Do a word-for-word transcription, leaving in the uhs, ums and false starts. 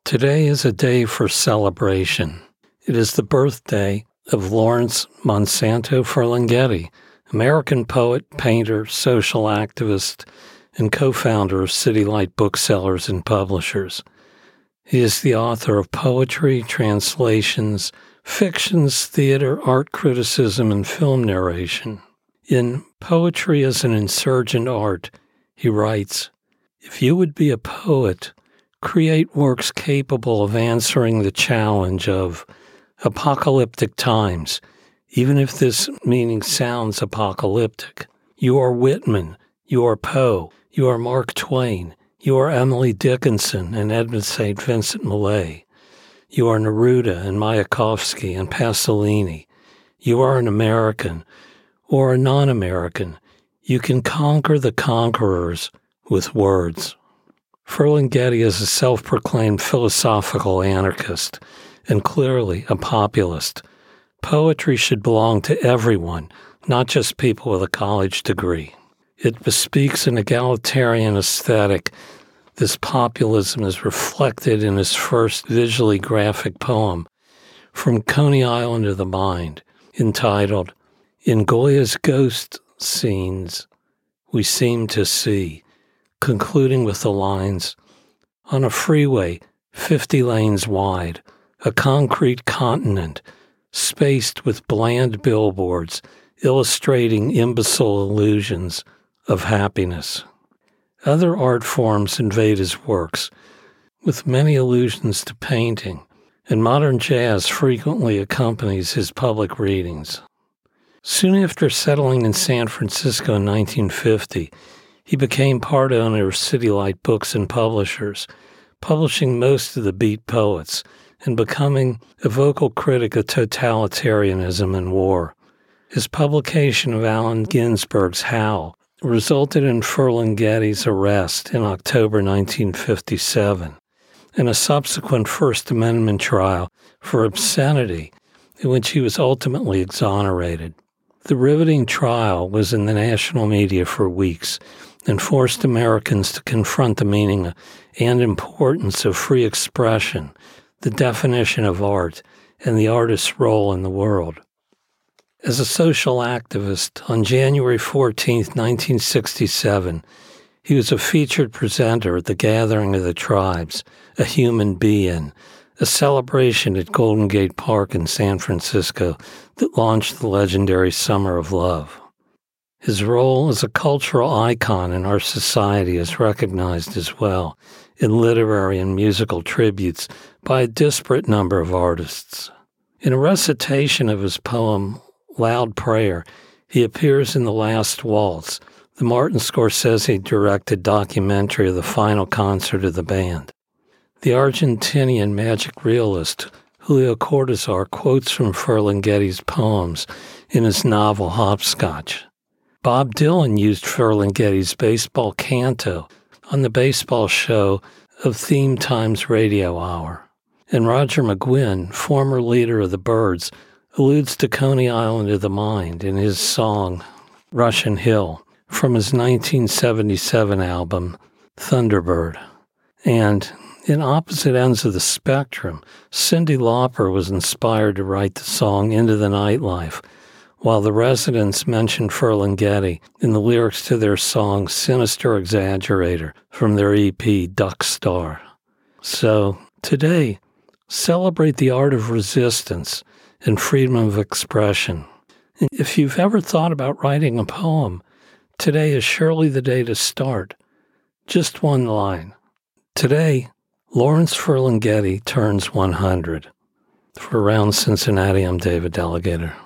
Today is a day for celebration. It is the birthday of Lawrence Monsanto Ferlinghetti, American poet, painter, social activist, and co-founder of City Light Booksellers and Publishers. He is the author of poetry, translations, fictions, theater, art criticism, and film narration. In Poetry as an Insurgent Art, he writes, "If you would be a poet, create works capable of answering the challenge of apocalyptic times, even if this meaning sounds apocalyptic. You are Whitman, you are Poe, you are Mark Twain, you are Emily Dickinson and Edmund Saint Vincent Millay. You are Neruda and Mayakovsky and Pasolini. You are an American or a non-American. You can conquer the conquerors with words." Ferlinghetti is a self-proclaimed philosophical anarchist and clearly a populist. Poetry should belong to everyone, not just people with a college degree. It bespeaks an egalitarian aesthetic. This populism is reflected in his first visually graphic poem, From Coney Island to the Mind, entitled, "In Goya's Ghost Scenes, We Seem to See," concluding with the lines, "On a freeway fifty lanes wide, a concrete continent, spaced with bland billboards illustrating imbecile illusions of happiness." Other art forms invade his works, with many allusions to painting, and modern jazz frequently accompanies his public readings. Soon after settling in San Francisco in nineteen fifty, he became part owner of City Light Books and Publishers, publishing most of the beat poets and becoming a vocal critic of totalitarianism and war. His publication of Allen Ginsberg's Howl resulted in Ferlinghetti's arrest in October nineteen fifty-seven and a subsequent First Amendment trial for obscenity in which he was ultimately exonerated. The riveting trial was in the national media for weeks and forced Americans to confront the meaning and importance of free expression, the definition of art, and the artist's role in the world. As a social activist, on January fourteenth, nineteen sixty-seven, he was a featured presenter at the Gathering of the Tribes, a Human Be-In, a celebration at Golden Gate Park in San Francisco that launched the legendary Summer of Love. His role as a cultural icon in our society is recognized as well in literary and musical tributes by a disparate number of artists. In a recitation of his poem, Loud Prayer, he appears in The Last Waltz, the Martin Scorsese-directed documentary of the final concert of the band. The Argentinian magic realist Julio Cortázar quotes from Ferlinghetti's poems in his novel Hopscotch. Bob Dylan used Ferlinghetti's baseball canto on the baseball show of Theme Time's Radio Hour. And Roger McGuinn, former leader of the Byrds, alludes to Coney Island of the Mind in his song Russian Hill from his nineteen seventy-seven album Thunderbird. And in opposite ends of the spectrum, Cyndi Lauper was inspired to write the song Into the Nightlife, while the Residents mentioned Ferlinghetti in the lyrics to their song Sinister Exaggerator from their E P Duck Star. So, today, celebrate the art of resistance and freedom of expression. If you've ever thought about writing a poem, today is surely the day to start. Just one line. Today, Lawrence Ferlinghetti turns one hundred. For Around Cincinnati, I'm David Delegator.